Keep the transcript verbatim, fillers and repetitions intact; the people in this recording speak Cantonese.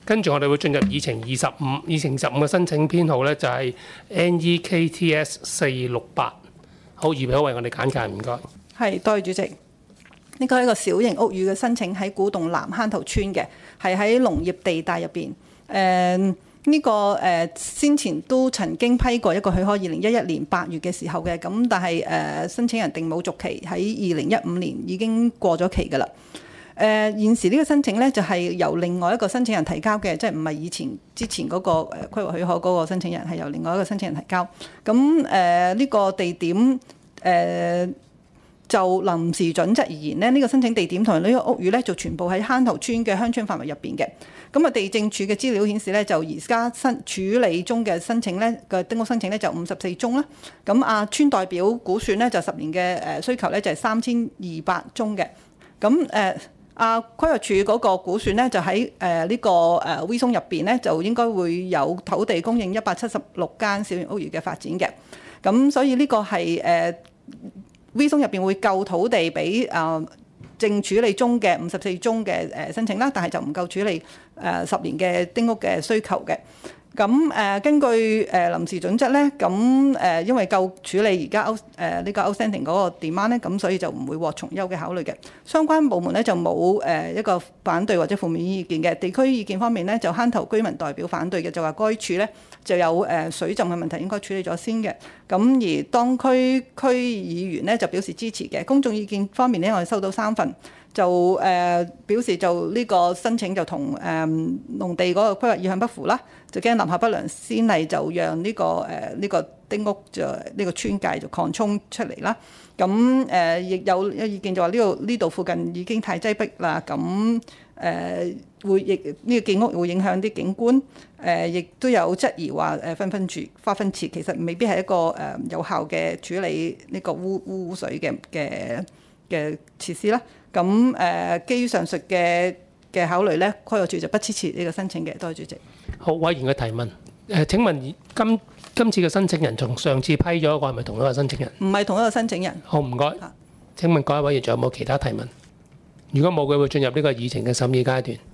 跟住我哋會進入議程二十五，議程十五嘅申請編號咧就係 N E K T S 四六八。好，預備好為我哋簡介，唔該。 係，多謝主席。呢個係一個小型屋宇嘅申請，喺古洞南坑頭村嘅，係喺農業地帶入邊。誒、呃、呢、這個誒、呃、先前都曾經批過一個許可，二零一一年八月嘅時候嘅，咁但係誒、呃、申請人定冇續期，喺二零一五年已經過咗期㗎啦。誒、呃、現時呢個申請咧就係、是、由另外一個申請人提交嘅，即係唔係以前之前嗰、那個誒、呃、規劃許可嗰個申請人，係由另外一個申請人提交。咁誒呢個地點誒。呃就臨時準則而言咧，呢、這個申請地點同呢個屋宇咧，就全部喺坑頭村嘅鄉村範圍入邊嘅。咁啊，地政處嘅資料顯示咧，就而家申處理中嘅申請咧嘅丁屋申請咧就五十四宗啦。咁啊，村代表估算咧就十年嘅誒需求咧就係三千二百宗嘅。咁誒啊，規劃署嗰個估算咧就喺誒呢個誒 V 松入邊咧就應該會有土地供應一百七十六間小型屋宇嘅發展嘅。咁所以呢個係誒。呃 V 松入邊會夠土地俾誒、呃、正處理中嘅五十四宗嘅誒申請啦，但係就唔夠處理誒、呃、十年嘅丁屋嘅需求嘅。咁誒、呃、根據誒、呃、臨時準則咧，咁誒、呃、因為夠處理而家 out 誒呢個 outstanding 嗰個 demand 咧，咁所以就唔會獲重優嘅考慮嘅。相關部門咧就冇誒一個反對或者負面意見嘅。地區意見方面咧，就坑頭居民代表反對嘅，就話該處咧就有誒水浸嘅問題，應該處理咗先嘅。咁而當區區議員咧就表示支持嘅。公眾意見方面咧，我哋收到三份。就誒、呃、表示就呢個申請就同誒、呃、農地嗰個規劃意向不符啦，就驚立下不良先例，就讓呢、這個誒呢、呃這個丁屋就呢、這個村界就擴充出嚟啦。咁誒亦有有意見就話呢度呢度附近已經太擠迫啦，咁誒、呃、會亦呢、這個建屋會影響啲景觀。誒、呃、亦都有質疑話誒分分住化糞池其實未必係一個誒、呃、有效嘅處理呢個污污水嘅嘅嘅設施啦。咁誒、呃，基於上述嘅嘅考慮咧，規劃署就不支持呢個申請嘅。多謝主席。 好，委員嘅提問。誒、呃，請問今今次嘅申請人同上次批咗一個係咪同一個申請人？ 唔係同一個申請人。 好，唔該。請問各位委員仲有冇其他提問？如果冇嘅，會進入呢個議程嘅審議階段。